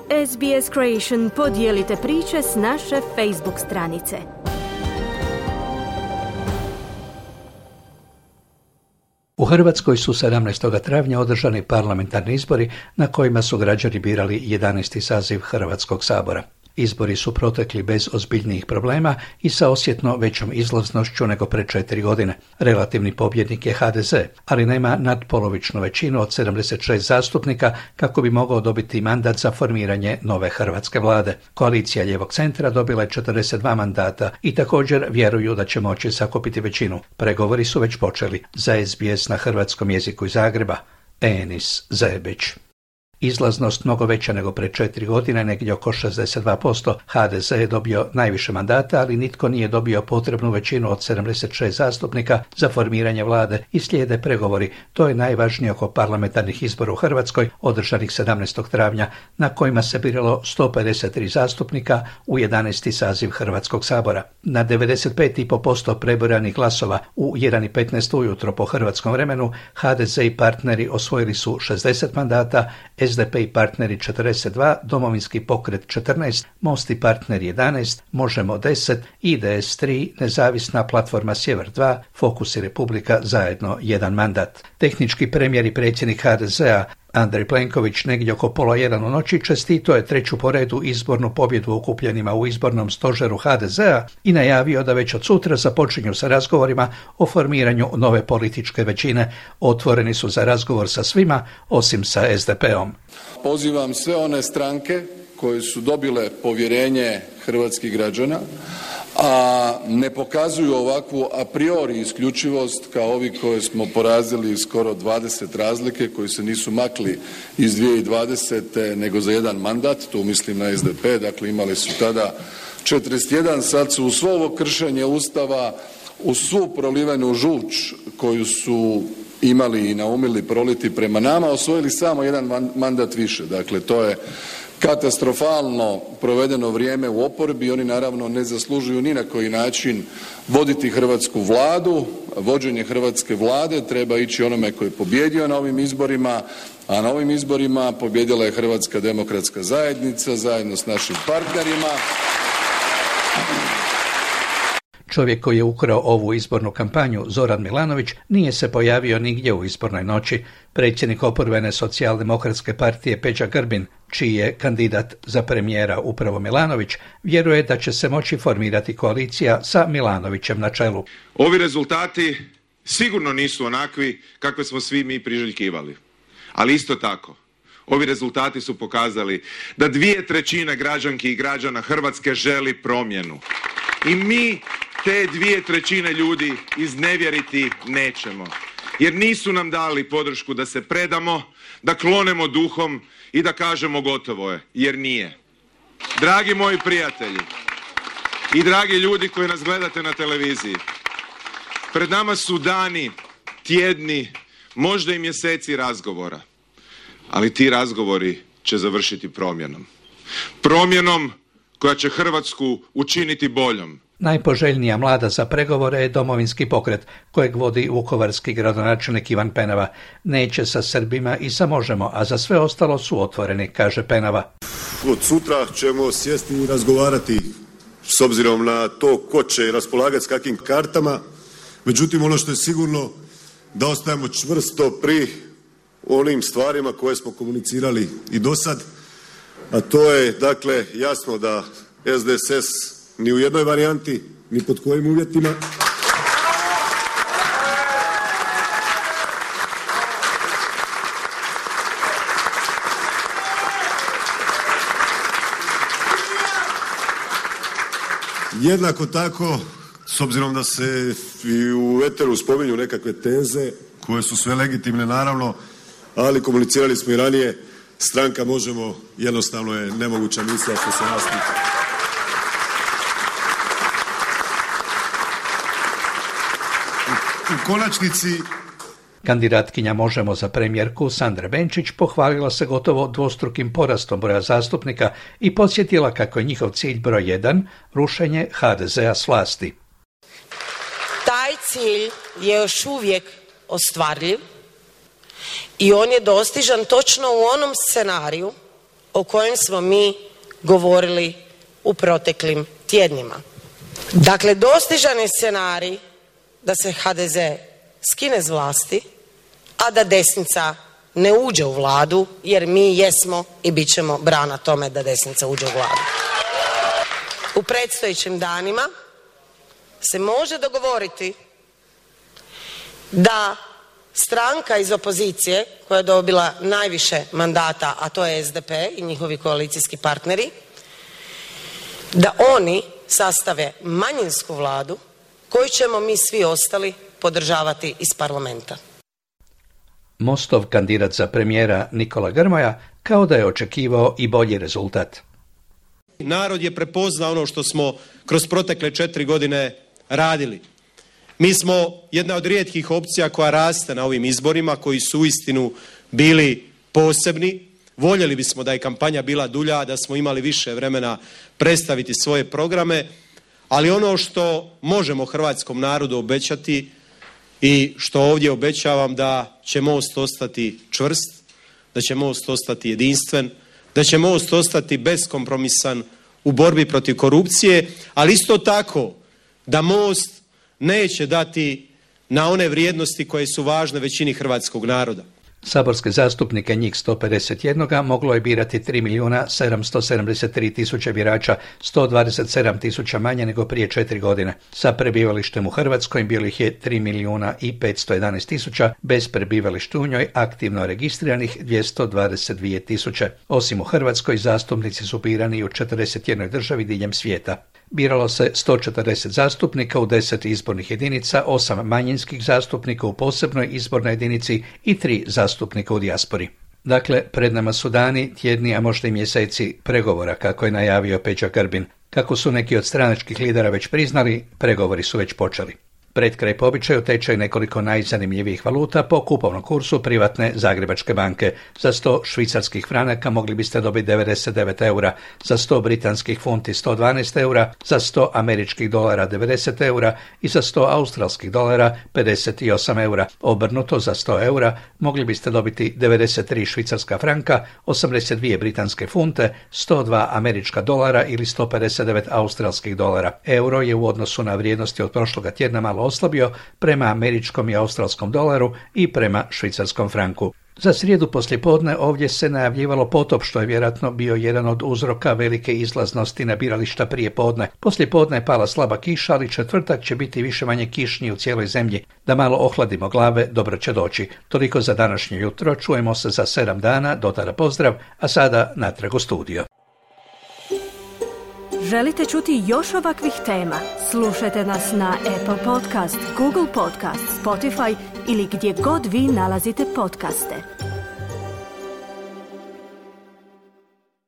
SBS Creation podijelite priče s naše Facebook stranice. U Hrvatskoj su 17. travnja održani parlamentarni izbori na kojima su građani birali 11. saziv Hrvatskog sabora. Izbori su protekli bez ozbiljnijih problema i sa osjetno većom izlaznošću nego pred 4 godine. Relativni pobjednik je HDZ, ali nema nadpolovičnu većinu od 76 zastupnika kako bi mogao dobiti mandat za formiranje nove hrvatske vlade. Koalicija Lijevog centra dobila je 42 mandata i također vjeruju da će moći sakupiti većinu. Pregovori su već počeli. Za SBS na hrvatskom jeziku iz Zagreba, Enis Zebić. Izlaznost mnogo veća nego pred 4 godine, negdje oko 62%. HDZ je dobio najviše mandata, ali nitko nije dobio potrebnu većinu od 76 zastupnika za formiranje vlade i slijede pregovori. To je najvažnije oko parlamentarnih izbora u Hrvatskoj, održanih 17. travnja, na kojima se biralo 153 zastupnika u 11. saziv Hrvatskog sabora. Na 95,5% prebrojanih glasova u 1:15 ujutro po hrvatskom vremenu, HDZ i partneri osvojili su 60 mandata, SDP i partneri 42, Domovinski pokret 14, Most i partneri 11, Možemo 10, IDS 3, Nezavisna platforma Sjever 2, Fokus i Republika zajedno 1 mandat. Tehnički premijer i predsjednik HDZ-a Andrej Plenković negdje oko 00:30 u noći čestitao je 3. po redu izbornu pobjedu okupljenima u izbornom stožeru HDZ-a i najavio da već od sutra započinju sa razgovorima o formiranju nove političke većine. Otvoreni su za razgovor sa svima, osim sa SDP-om. Pozivam sve one stranke koje su dobile povjerenje hrvatskih građana, a ne pokazuju ovakvu a priori isključivost kao ovi koje smo porazili skoro 20 razlike, koji se nisu makli iz 2020. nego za 1 mandat, tu mislim na SDP, dakle imali su tada 41, sad su u svo ovo kršenje Ustava, u svu prolivenu žuč koju su imali i naumili proliti prema nama, osvojili samo 1 mandat više. Dakle, to je katastrofalno provedeno vrijeme u oporbi. Oni naravno ne zaslužuju ni na koji način voditi hrvatsku vladu. Vođenje hrvatske vlade treba ići onome koji je pobijedio na ovim izborima, a na ovim izborima pobijedila je Hrvatska demokratska zajednica zajedno s našim partnerima. Čovjek koji je ukrao ovu izbornu kampanju, Zoran Milanović, nije se pojavio nigdje u izbornoj noći. Predsjednik oporbene socijaldemokratske partije Peđa Grbin, čiji je kandidat za premijera upravo Milanović, vjeruje da će se moći formirati koalicija sa Milanovićem na čelu. Ovi rezultati sigurno nisu onakvi kakve smo svi mi priželjkivali. Ali isto tako, ovi rezultati su pokazali da 2/3 građanki i građana Hrvatske želi promjenu. I mi te 2/3 ljudi iznevjeriti nećemo. Jer nisu nam dali podršku da se predamo, da klonemo duhom i da kažemo gotovo je, jer nije. Dragi moji prijatelji i dragi ljudi koji nas gledate na televiziji, pred nama su dani, tjedni, možda i mjeseci razgovora, ali ti razgovori će završiti promjenom. Promjenom koja će Hrvatsku učiniti boljom. Najpoželjnija mlada za pregovore je Domovinski pokret, kojeg vodi vukovarski gradonačelnik Ivan Penava. Neće sa Srbima i sa Možemo, a za sve ostalo su otvoreni, kaže Penava. Od sutra ćemo sjesti i razgovarati s obzirom na to ko će raspolagati s kakvim kartama. Međutim, ono što je sigurno da ostajemo čvrsto pri onim stvarima koje smo komunicirali i do sad, a to je dakle jasno da SDSS ni u jednoj varijanti, ni pod kojim uvjetima jednako tako, s obzirom da se i u eteru spominju nekakve teze koje su sve legitimne naravno, ali komunicirali smo i ranije, stranka Možemo jednostavno je nemoguća misija što se nas tiče. U konačnici Kandidatkinja Možemo za premijerku Sandra Benčić pohvalila se gotovo dvostrukim porastom broja zastupnika i podsjetila kako je njihov cilj broj 1 rušenje HDZ-a s vlasti. Taj cilj je još uvijek ostvarljiv i on je dostižan točno u onom scenariju o kojem smo mi govorili u proteklim tjednima. Dakle, dostižan je scenarij da se HDZ skine s vlasti, a da desnica ne uđe u vladu, jer mi jesmo i bit ćemo brana tome da desnica uđe u vladu. U predstojećim danima se može dogovoriti da stranka iz opozicije koja je dobila najviše mandata, a to je SDP i njihovi koalicijski partneri, da oni sastave manjinsku vladu koju ćemo mi svi ostali podržavati iz parlamenta. Mostov kandidat za premijera Nikola Grmoja kao da je očekivao i bolji rezultat. Narod je prepoznao ono što smo kroz protekle 4 godine radili. Mi smo jedna od rijetkih opcija koja raste na ovim izborima, koji su uistinu bili posebni. Voljeli bismo da je kampanja bila dulja, da smo imali više vremena predstaviti svoje programe, ali ono što možemo hrvatskom narodu obećati i što ovdje obećavam, da će Most ostati čvrst, da će Most ostati jedinstven, da će Most ostati beskompromisan u borbi protiv korupcije, ali isto tako da Most neće dati na one vrijednosti koje su važne većini hrvatskog naroda. Saborske zastupnike, njih 151, moglo je birati 3.773.000 birača, 127.000 manje nego prije 4 godine. Sa prebivalištem u Hrvatskoj bilo ih je 3.511.000, bez prebivališta u njoj aktivno registriranih 222.000. Osim u Hrvatskoj, zastupnici su birani u 41 državi diljem svijeta. Biralo se 140 zastupnika u 10 izbornih jedinica, 8 manjinskih zastupnika u posebnoj izbornoj jedinici i 3 zastupnika u dijaspori. Dakle, pred nama su dani, tjedni, a možda i mjeseci pregovora, kako je najavio Peđa Grbin. Kako su neki od stranačkih lidera već priznali, pregovori su već počeli. Pred kraj po običaju tečaj nekoliko najzanimljivijih valuta po kupovnom kursu privatne Zagrebačke banke. Za 100 švicarskih franaka mogli biste dobiti 99 eura, za 100 britanskih funti 112 eura, za 100 američkih dolara 90 eura i za 100 australskih dolara 58 eura. Obrnuto, za 100 eura mogli biste dobiti 93 švicarska franka, 82 britanske funte, 102 američka dolara ili 159 australskih dolara. Euro je u odnosu na vrijednosti od prošloga tjedna malo oslabio prema američkom i australskom dolaru i prema švicarskom franku. Za srijedu poslijepodne ovdje se najavljivalo potop, što je vjerojatno bio jedan od uzroka velike izlaznosti na birališta prije podne. Poslijepodne je pala slaba kiša, ali četvrtak će biti više manje kišniji u cijeloj zemlji. Da malo ohladimo glave, dobro će doći. Toliko za današnje jutro, čujemo se za 7 dana, do tada pozdrav, a sada natrag u studio. Želite čuti još ovakvih tema? Slušajte nas na Apple Podcast, Google Podcast, Spotify ili gdje god vi nalazite podcaste.